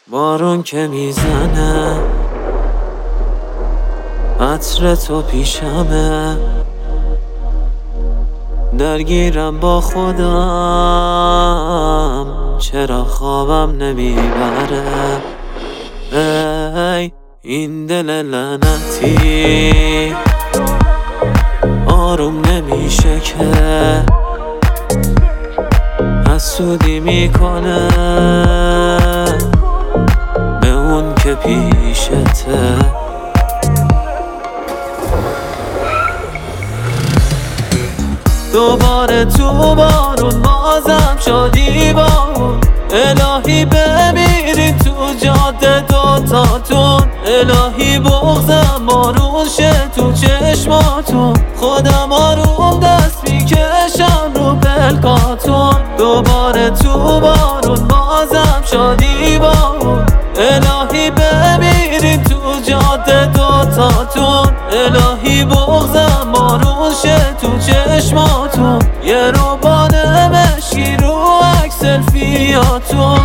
بارون که میزنه عطر تو پیشمه، درگیرم با خودم چرا خوابم نمیبره. ای این دل لعنتی آروم نمیشه که حسودی میکنه به اون که پیشته. دوباره تو بارون بازم شدی با اون، الهی بمیریم تو جاده دوتاتون، الهی بغضم بارون شه تو چشماتون، خودم آروم دست میکشم رو پلکاتون. دوباره تو بارون بازم شدی با اون، الهی بمیریم تو جاده دوتاتون، الهی بغضم بارون شه تو چشماتون، یه روبان مشکی رو عکس سلفیاتون.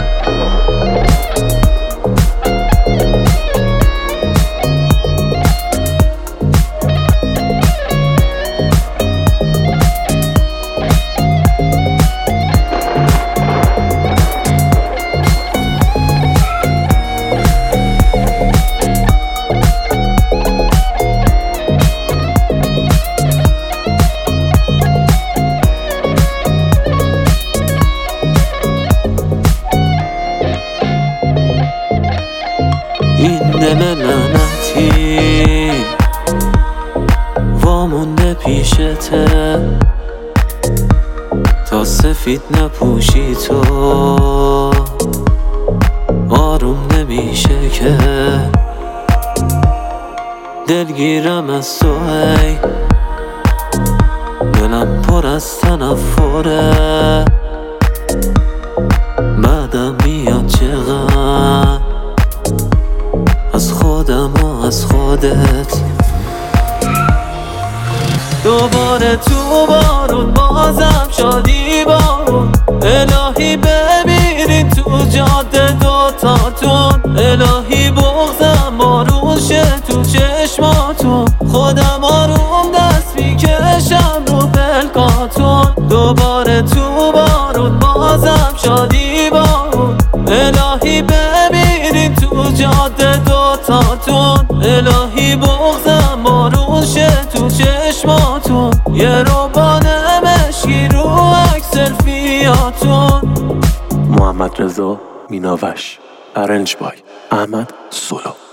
این دل لعنتی وامونده پیشته تا سفید نپوشی تو، آروم نمیشه که دلگیرم از تو. ای دلم پر از تنفره، بعدم میاد چقدر از خودم و از خودت. دوباره تو بارون بازم شدی با اون، الهی بمیریم تو جاده دوتاتون، الهی بغضم بارون شه تو چشماتون، خودم آروم دست میکشم رو پلکاتون. دوباره تو بارون بازم شدی با اون، الهی بمیریم تو جاده دوتاتون، الهی بغضم بارون شه تو چشماتون، یه روبان مشکی رو عکس سلفیاتون. محمد رضا میناوش، ارنج بای احمد سولو.